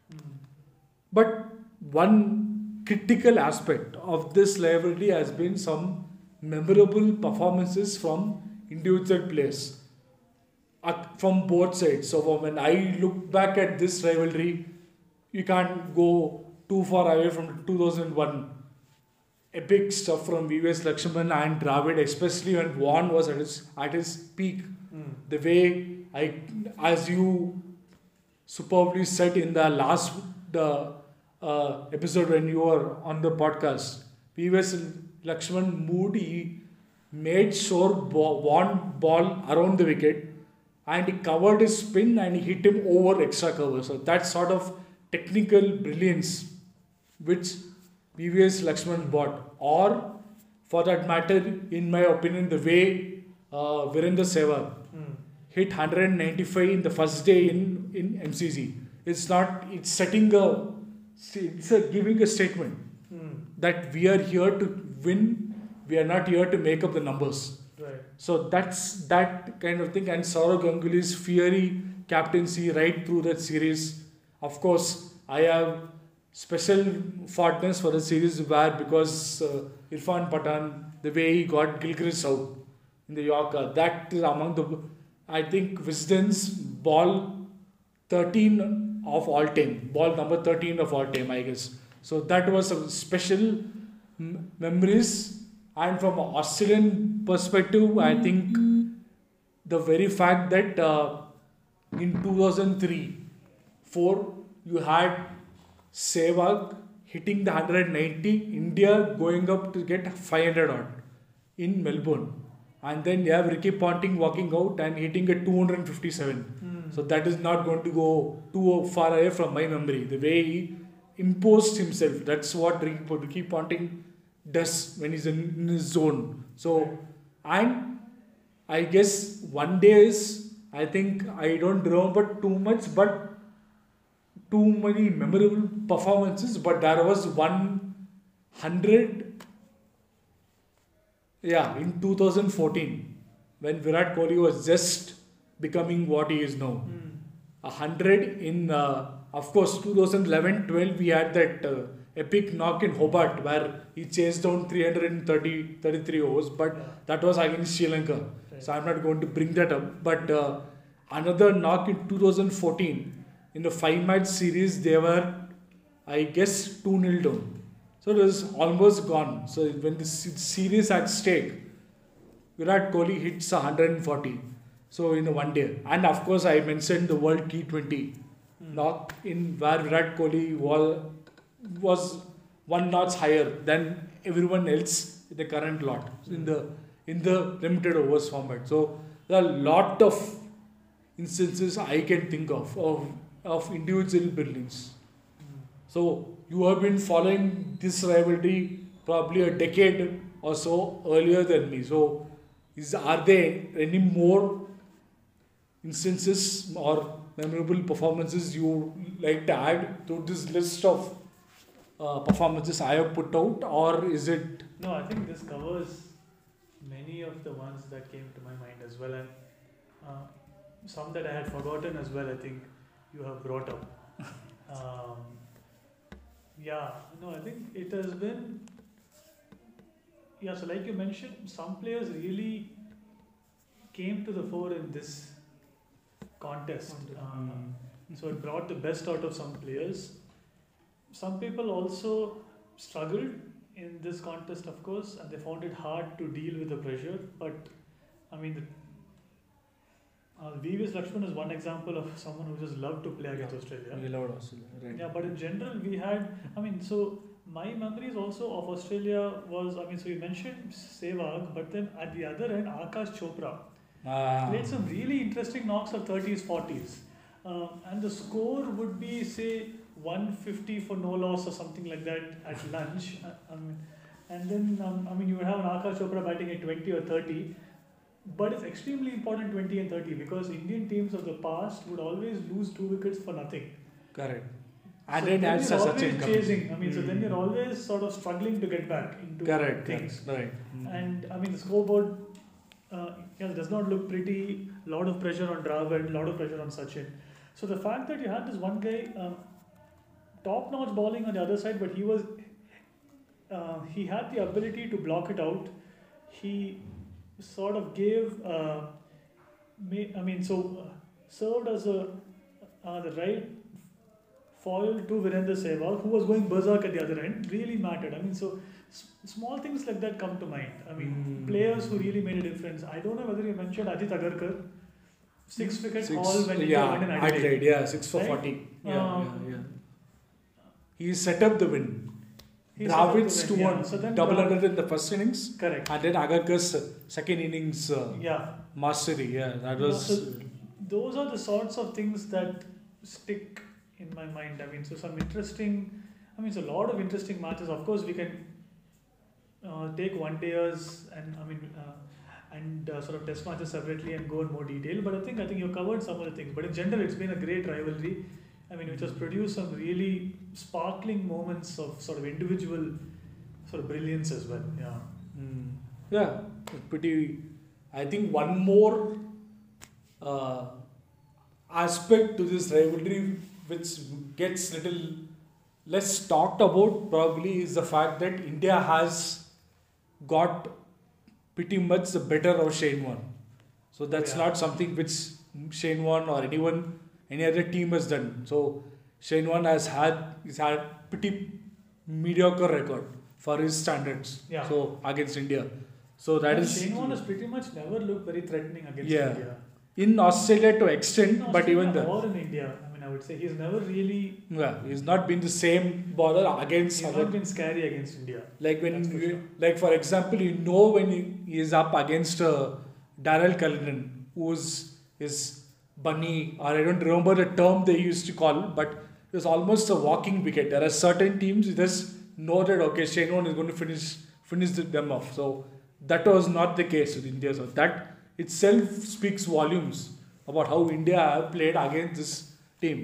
but one critical aspect of this rivalry has been some memorable performances from individual players uh, from both sides. So when I look back at this rivalry, you can't go too far away from two thousand one. Epic stuff from V V S Lakshman and Dravid, especially when Vaughan was at his at his peak. Mm. The way I, as you superbly said in the last the uh, episode when you were on the podcast, V V S Lakshman moved. He made sure Vaughan ball around the wicket, and he covered his spin and he hit him over extra cover. So that sort of technical brilliance, which V V S Lakshman bought, or for that matter, in my opinion, the way uh, Virendra Sehwag mm. hit one hundred ninety-five in the first day in, in M C C. It's not, it's setting a, it's a giving a statement mm. that we are here to win, we are not here to make up the numbers. Right. So that's that kind of thing. And Saurav Ganguly's fiery captaincy right through that series. Of course, I have special fondness for the series where because uh, Irfan Pathan, the way he got Gilchrist out in the Yorker, that is among the, I think, Wisden's ball thirteen of all time, ball number thirteen of all time, I guess. So that was a special m- memories. And from an Australian perspective, I think the very fact that uh, in two thousand three four you had Sehwag hitting the one hundred ninety, India going up to get five hundred odd in Melbourne. And then you have Ricky Ponting walking out and hitting a two hundred fifty-seven. Mm. So that is not going to go too far away from my memory. The way he imposed himself, that's what Ricky Ricky Ponting does when he's in, in his zone. So, and I guess one day is, I think, I don't remember too much, but too many memorable performances. But there was one hundred, yeah, in two thousand fourteen, when Virat Kohli was just becoming what he is now. Mm. A hundred in, uh, of course, twenty eleven twelve, we had that uh, epic knock in Hobart where he chased down three hundred thirty, thirty-three overs, but Yeah. that was against Sri Lanka. Right. So I'm not going to bring that up. But uh, another knock in two thousand fourteen, in the five match series, they were, I guess, two nil down. So it was almost gone. So when the se- series at stake, Virat Kohli hits one hundred forty. So in the one day. And of course, I mentioned the World T twenty Mm. knock in where Virat Kohli was, was one notch higher than everyone else in the current lot in the in the limited overs format. So there are a lot of instances I can think of of, of individual brilliance. Mm. So you have been following this rivalry probably a decade or so earlier than me. So is are there any more instances or memorable performances you like to add to this list of uh, performances I have put out, or is it? No, I think this covers many of the ones that came to my mind as well, and uh, some that I had forgotten as well. I think you have brought up. um, yeah, no, I think it has been. Yeah, so like you mentioned, some players really came to the fore in this contest. Um, Mm. so it brought the best out of some players. Some people also struggled in this contest, of course, and they found it hard to deal with the pressure. But I mean, the, uh, V V S Lakshman is one example of someone who just loved to play against Australia. We loved Australia, right? Yeah, but in general, we had. I mean, so my memories also of Australia was. I mean, so you mentioned Sehwag, but then at the other end, Akash Chopra Ah. played some really interesting knocks of thirties, forties. Um, and the score would be, say, one fifty for no loss or something like that at lunch. Uh, I mean, and then, um, I mean, you would have an Akash Chopra batting at twenty or thirty. But it's extremely important twenty and thirty because Indian teams of the past would always lose two wickets for nothing. Correct. So And then then adds you're a always Sachin chasing. I mean, so then Mm. you're always sort of struggling to get back into Correct. things. Correct. Right. Mm. And I mean, the scoreboard uh, yeah, does not look pretty. A lot of pressure on Dravid, a lot of pressure on Sachin. So the fact that you had this one guy, um, top-notch bowling on the other side, but he was, uh, he had the ability to block it out. He sort of gave, uh, may, I mean, so uh, served as a uh, the right foil to Virendra Sehwag, who was going berserk at the other end. Really mattered. I mean, so s- small things like that come to mind. I mean, Mm. players who really made a difference. I don't know whether you mentioned Ajit Agarkar, six wicket Six, haul when India yeah, went in Adelaide. Adelaide. Yeah, six for Right? forty. Yeah, Um, yeah, yeah. He set up the win. He set up the Dravid's win, two yeah. on So then double Dravid- hundred in the first innings, Correct. and then Agarkar's second innings uh, Yeah. mastery. Yeah, that No, was. so those are the sorts of things that stick in my mind. I mean, so some interesting, I mean, so a lot of interesting matches. Of course, we can uh, take one dayers and I mean, uh, and uh, sort of test matches separately and go in more detail. But I think I think you covered some of the things. But in general, it's been a great rivalry. I mean, which has produced some really sparkling moments of sort of individual sort of brilliance as well. Yeah. Mm. Yeah, it's pretty I think one more uh, aspect to this rivalry which gets little less talked about probably is the fact that India has got pretty much the better of Shane Warne. So that's Yeah. not something which Shane Warne or anyone, any other team has done. So Shane Warne has had he's had pretty mediocre record for his standards. Yeah. So against India. So that Yeah, is Shane Warne has pretty much never looked very threatening against Yeah. India. in Australia to extent, In but even Australia the or in India, I mean, I would say he's never really yeah, he's not been the same bowler against he's other not been scary against India. like when That's for you, sure. like for example you know when he, he is up against uh, Darrell Cullinan who's his bunny or I don't remember the term they used to call but it was almost a walking wicket. There are certain teams you just know that okay Shane Warne is going to finish finish them off. So that was not the case with India. So that itself speaks volumes about how India have played against this team.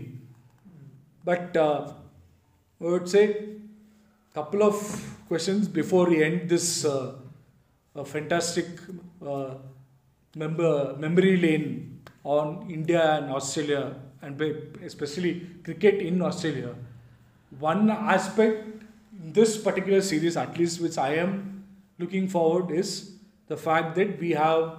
But uh, I would say couple of questions before we end this uh, uh, fantastic uh, member, memory lane on India and Australia and by- especially cricket in Australia. One aspect in this particular series, at least which I am looking forward, is the fact that we have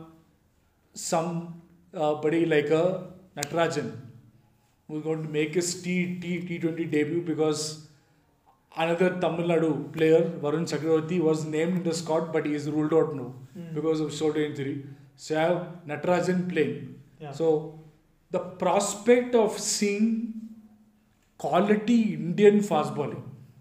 somebody like a Natarajan who's going to make his T, T, T20 debut because another Tamil Nadu player, Varun Chakravarti, was named in the squad but he is ruled out now Mm. because of shoulder injury. So I have Natarajan playing. Yeah. So the prospect of seeing quality Indian fast bowling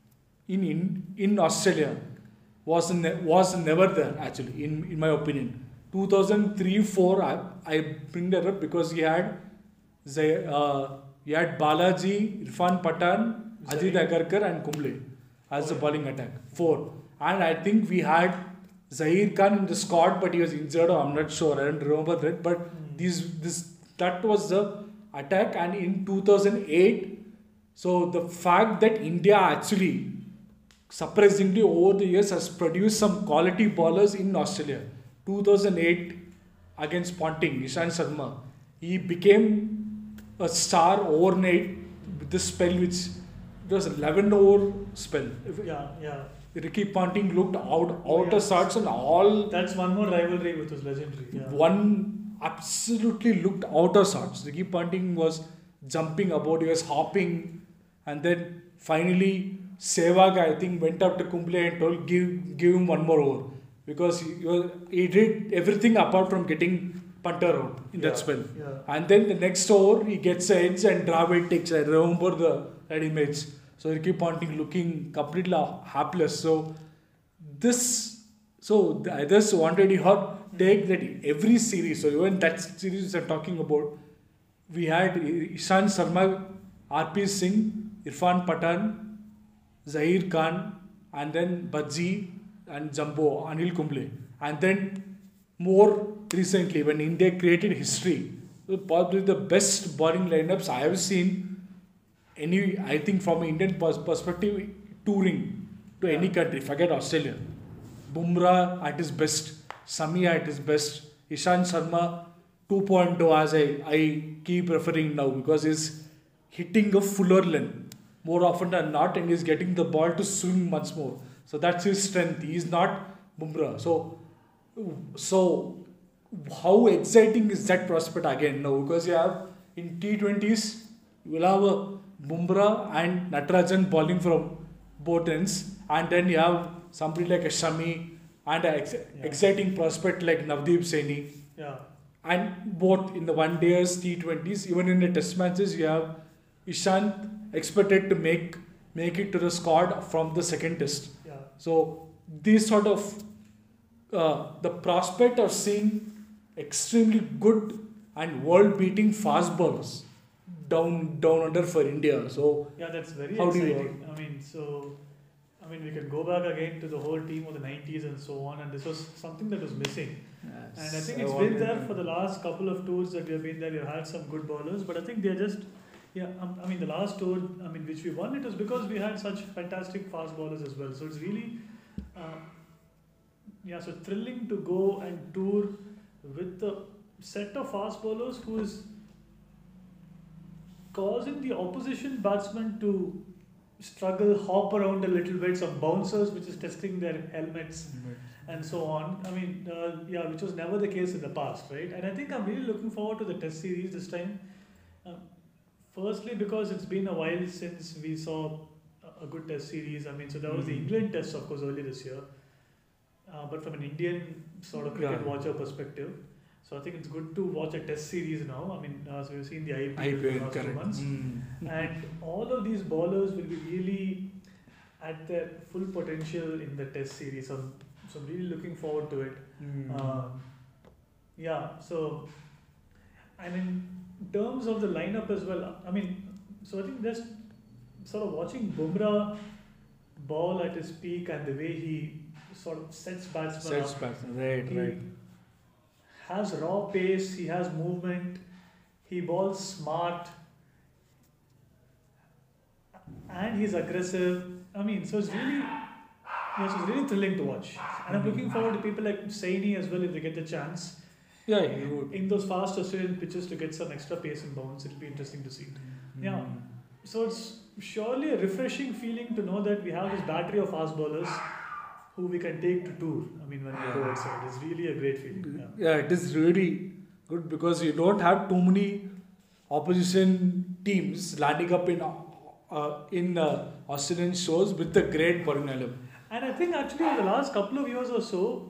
in in, in Australia was ne- was never there actually in, in my opinion. two thousand three four I, I bring that up because he had Zay, uh, he had Balaji, Irfan Pathan, Ajit Zaheer. Agarkar and Kumble as Oh, the yeah. bowling attack. Four. And I think we had Zahir Khan in the squad, but he was injured, or I'm not sure. I don't remember that. But Mm. these this that was the attack. And in two thousand eight, so the fact that India actually surprisingly over the years has produced some quality bowlers in Australia. two thousand eight against Ponting, Ishan Sharma, he became a star overnight with this spell which it was eleven over spell. Yeah, yeah. Ricky Ponting looked out Oh, outer yeah. shots and all That's one more rivalry which was legendary. Yeah. one absolutely looked outer shots. Ricky Ponting was jumping about, he was hopping, and then finally Sehwag I think went up to Kumble and told give give him one more over because he, he, was, he did everything apart from getting punter out in Yeah, that spell. yeah. And then the next over he gets the edge and Dravid takes. I remember the that image. So Ricky Ponting looking completely hapless. So this, so I just wanted your take that every series. So even that series I'm talking about, we had Ishan Sharma, R P Singh, Irfan Pathan, Zahir Khan, and then Bajji and Jumbo, Anil Kumble. And then more recently, when India created history, probably the best bowling lineups I have seen any, I think from an Indian pers- perspective, touring to any country, forget Australia. Bumrah at his best, Sami at his best, Ishan Sharma two point oh as I, I keep referring now because he's hitting a fuller length more often than not and he's getting the ball to swing much more. So that's his strength. He's not Bumrah. So, so how exciting is that prospect again now? Because you have in T twenties, you will have a Bumrah and Natarajan bowling from both ends, and then you have somebody like a Shami and an ex- Yeah. exciting prospect like Navdeep Saini. Yeah. And both in the one days, T twenties, even in the test matches, you have Ishant expected to make make it to the squad from the second test. Yeah. So these sort of uh, the prospect of seeing extremely good and world-beating fast bowlers down down under for India. So Yeah, that's very How do you exciting. I mean, so, I mean, we can go back again to the whole team of the nineties and so on, and this was something that was missing. And I think it's been there for the last couple of tours that we have been there. We've had some good bowlers, but I think they're just, yeah, um, I mean, the last tour, I mean, which we won, it was because we had such fantastic fast bowlers as well. So it's really, uh, yeah, so thrilling to go and tour with a set of fast bowlers who is causing the opposition batsmen to struggle, hop around a little bit, some bouncers which is testing their helmets and so on. I mean, uh, yeah, which was never the case in the past, right? And I think I'm really looking forward to the test series this time. Um, firstly, because it's been a while since we saw a- a good test series. I mean, so that was the Mhm. England test, of course, earlier this year. Uh, but from an Indian sort of cricket Yeah. watcher perspective, so I think it's good to watch a test series now. I mean, uh, so we've seen the I P L, I in P the L, last two correct. months, Mm. and all of these bowlers will be really at their full potential in the test series. So, so I'm really looking forward to it. Mm. Um, yeah, so and in terms of the lineup as well, I mean, so I think just sort of watching Bumrah ball at his peak and the way he sort of sets batsmen Sets up. batsman. Right, He right. has raw pace, he has movement, he bowls smart, and he's aggressive. I mean, so it's really, yes, it's really thrilling to watch. And I'm looking forward to people like Saini as well if they get the chance Yeah, he would. in those fast Australian pitches to get some extra pace and bounce. It'll be interesting to see. Yeah. Mm. So it's surely a refreshing feeling to know that we have this battery of fast bowlers who we can take to tour. I mean, when we go Yeah. outside, it's really a great feeling. Yeah. Yeah, it is really good because you don't have too many opposition teams landing up in uh, in uh, Australian shows with the great bowling lineup. And I think actually in the last couple of years or so,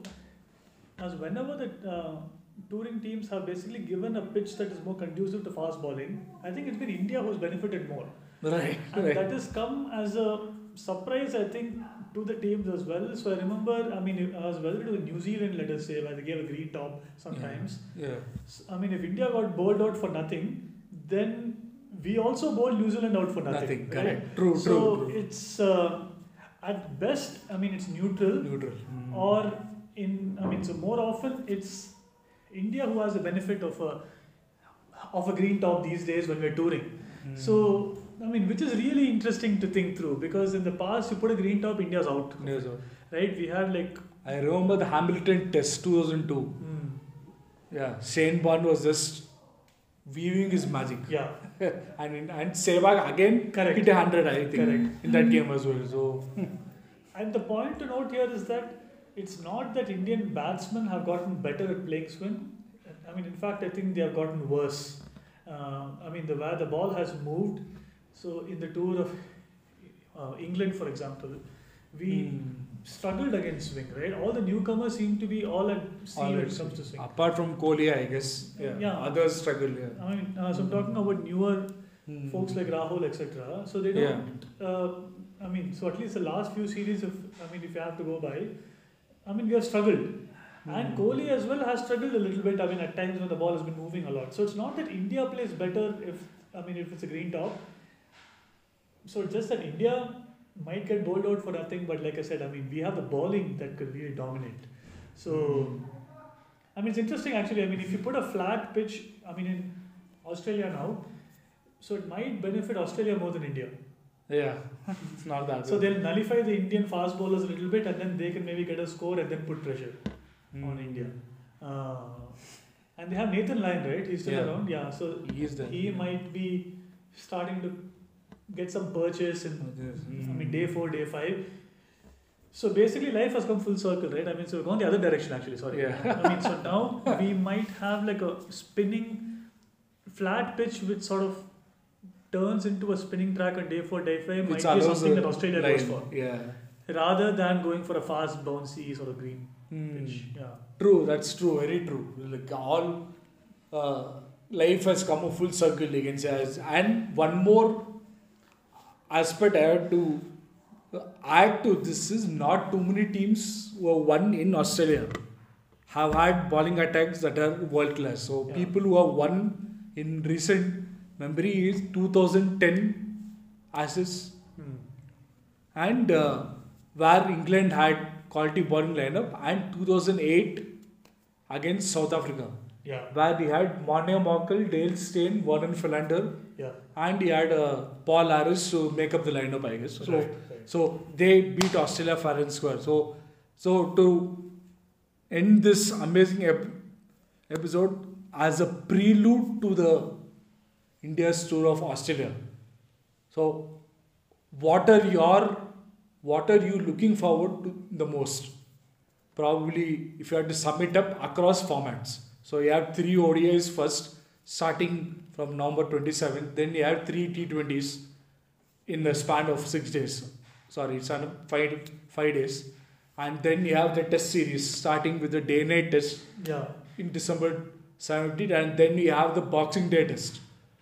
as whenever the uh, touring teams have basically given a pitch that is more conducive to fast bowling, I think it's been India who's benefited more. Right, And right. that has come as a surprise, I think, to the teams as well. So I remember, I mean, I was whether it was New Zealand, let us say, where they gave a green top sometimes. Yeah. S- I mean, if India got bowled out for nothing, then we also bowled New Zealand out for nothing. Nothing. right? Correct. True, So true, true. it's uh, at best, I mean, it's neutral, Neutral. Mm. or in, I mean, so more often it's India who has the benefit of a of a green top these days when we're touring. Mm. So I mean, which is really interesting to think through because in the past you put a green top, India's out, Yes, sir. right? We had like I remember the Hamilton Test two thousand two. mm, Yeah, Shane Bond was just weaving his magic. yeah, and in, and Sehwag again Correct. hit a hundred, I think, Correct. in that game as well. So and the point to note here is that it's not that Indian batsmen have gotten better at playing swing. I mean, in fact, I think they have gotten worse. Uh, I mean, the where the ball has moved. So in the tour of uh, England, for example, we Hmm. struggled against swing, right? All the newcomers seem to be all at sea All when at it comes sea. to swing. apart from Kohli, I guess, yeah, Yeah. others struggle. Yeah. I mean, uh, so I'm talking about newer Hmm. folks like Rahul, et cetera. So they Yeah. don't. Uh, I mean, so at least the last few series, if I mean, if you have to go by, I mean, we have struggled. And Hmm. Kohli as well has struggled a little bit. I mean, at times when the ball has been moving a lot. So it's not that India plays better if I mean if it's a green top. So it's just that India might get bowled out for nothing. But like I said, I mean, we have the bowling that could really dominate. So I mean, it's interesting actually. I mean, if you put a flat pitch, I mean, in Australia now, so it might benefit Australia more than India. Yeah, it's not that. So they'll nullify the Indian fast bowlers a little bit, and then they can maybe get a score and then put pressure Hmm. on India. Uh, and they have Nathan Lyon, right? He's still Yeah. around. Yeah. So He is there. he might be starting to get some purchase in, I mean, day four, day five. So basically, life has come full circle, right? I mean, so we're going the other direction actually. Sorry. Yeah. I mean, so now we might have like a spinning flat pitch which sort of turns into a spinning track on day four, day five. Which might be allows something a that Australia line. goes for, Yeah. rather than going for a fast, bouncy sort of green Hmm. pitch. Yeah. True, that's true, very true. Like all uh, life has come a full circle, you can say. As- And one more aspect I have to uh, add to this is not too many teams who have won in Australia have had bowling attacks that are world class. So Yeah. people who have won in recent memory is two thousand ten Ashes Hmm. and uh, where England had quality bowling lineup, and two thousand eight against South Africa, Yeah. where he had Morne Morkel, Dale Steyn, Warren Philander, Yeah. and he had uh, Paul Harris to make up the lineup, I guess. So, Right, right. so they beat Australia fair and square. So, so to end this amazing ep- episode as a prelude to the India's tour of Australia. So, what are your, what are you looking forward to the most? Probably, if you had to sum it up across formats. So, you have three O D Is first, starting from November twenty-seventh. Then you have three T twenties in the span of six days. Sorry, it's on five five days. And then you have the test series starting with the day night test Yeah. in December seventeenth, and then you have the Boxing Day test.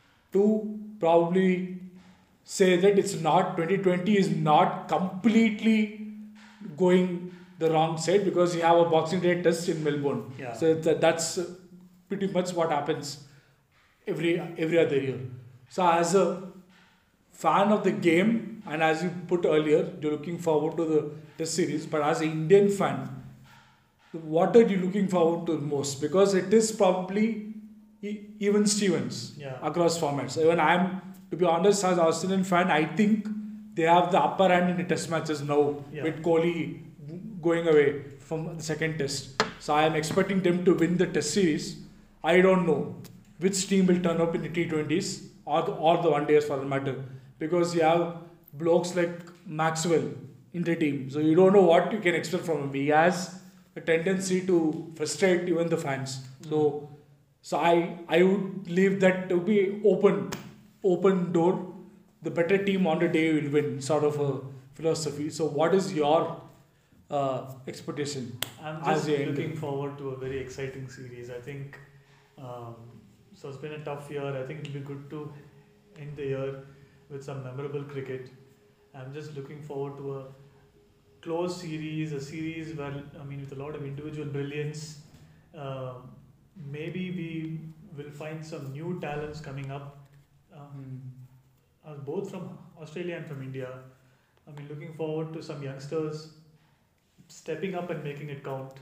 To probably say that it's not twenty twenty is not completely going the wrong side, because you have a Boxing Day test in Melbourne. Yeah. So that, that's pretty much what happens every every other year. So as a fan of the game, and as you put earlier, you're looking forward to the test series, but as an Indian fan, what are you looking forward to most? Because it is probably e- even Stevens Yeah. across formats. Even I'm, to be honest, as an Australian fan, I think they have the upper hand in the test matches now, Yeah. with Kohli going away from the second test. So I am expecting them to win the test series. I don't know which team will turn up in the T twenties or the, or the one days for the matter, because you have blokes like Maxwell in the team. So you don't know what you can expect from him. He has a tendency to frustrate even the fans. Mm. So so I I would leave that to be open open door. The better team on the day will win, sort of a philosophy. So what is your uh, expectation? I'm As just you enter. looking forward to a very exciting series. I think um, so. It's been a tough year. I think it'll be good to end the year with some memorable cricket. I'm just looking forward to a close series, a series where, I mean, with a lot of individual brilliance. Um maybe we will find some new talents coming up, um, uh, both from Australia and from India. I mean, looking forward to some youngsters stepping up and making it count.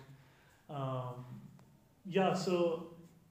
Um, yeah, so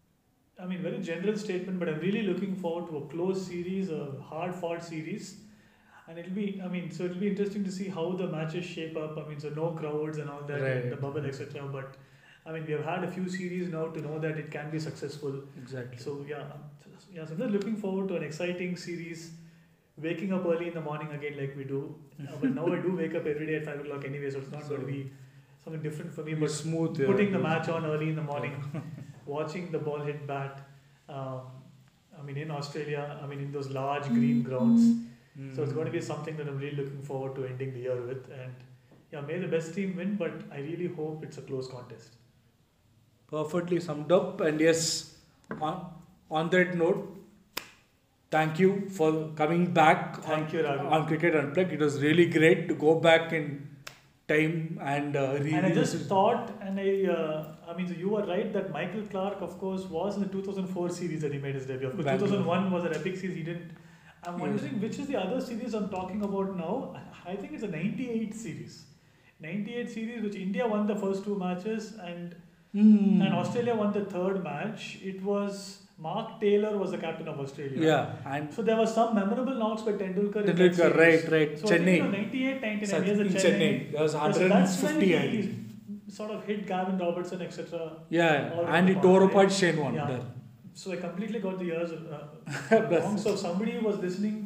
I mean, very general statement, but I'm really looking forward to a close series, a hard-fought series, and it'll be. I mean, so it'll be interesting to see how the matches shape up. I mean, so no crowds and all that, Right. and the bubble, et cetera. But I mean, we have had a few series now to know that it can be successful. Exactly. So yeah, um, yeah. So I'm just looking forward to an exciting series. Waking up early in the morning again, like we do. Uh, but now I do wake up every day at five o'clock anyway, so it's not So- going to be something different for me. Be But smooth. yeah. putting the match on early in the morning, watching the ball hit bat. Um, I mean, in Australia, I mean, in those large green grounds. Mm. So it's going to be something that I'm really looking forward to ending the year with. And yeah, may the best team win, but I really hope it's a close contest. Perfectly summed up. And yes, on, on that note, thank you for coming back Thank on, you, Raghu. on Cricket Unplugged. It was really great to go back in time and uh, really And I just listen- thought, and I, uh, I mean, so you were right that Michael Clark, of course, was in the two thousand four series that he made his debut. Of course, Bangalore. two thousand one was an epic series. He didn't. I'm Yes. wondering which is the other series I'm talking about now. I think it's a ninety-eight series. ninety-eight series, which India won the first two matches, and Hmm. and Australia won the third match. It was Mark Taylor was the captain of Australia. Yeah, and So there were some memorable knocks by Tendulkar. in that Tendulkar, series. right, right. So I think, Chennai. you know, ninety-eight, ninety-nine, he has a in Chennai. Chennai. There was So one that's when hundred fifty, I he think. sort of hit Gavin Robertson, et cetera. Yeah, all and he over the tore park, apart right? Shane Warne Yeah. there. So I completely got the years uh, wrong. So if somebody was listening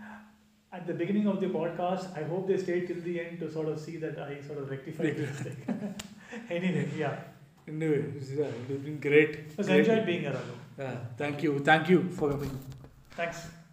at the beginning of the podcast, I hope they stayed till the end to sort of see that I sort of rectified the mistake. Anyway, yeah. Anyway, it's, yeah, it has been great. It was Great. enjoyed being here, Raghu. Yeah, thank you. Thank you for coming. Thanks.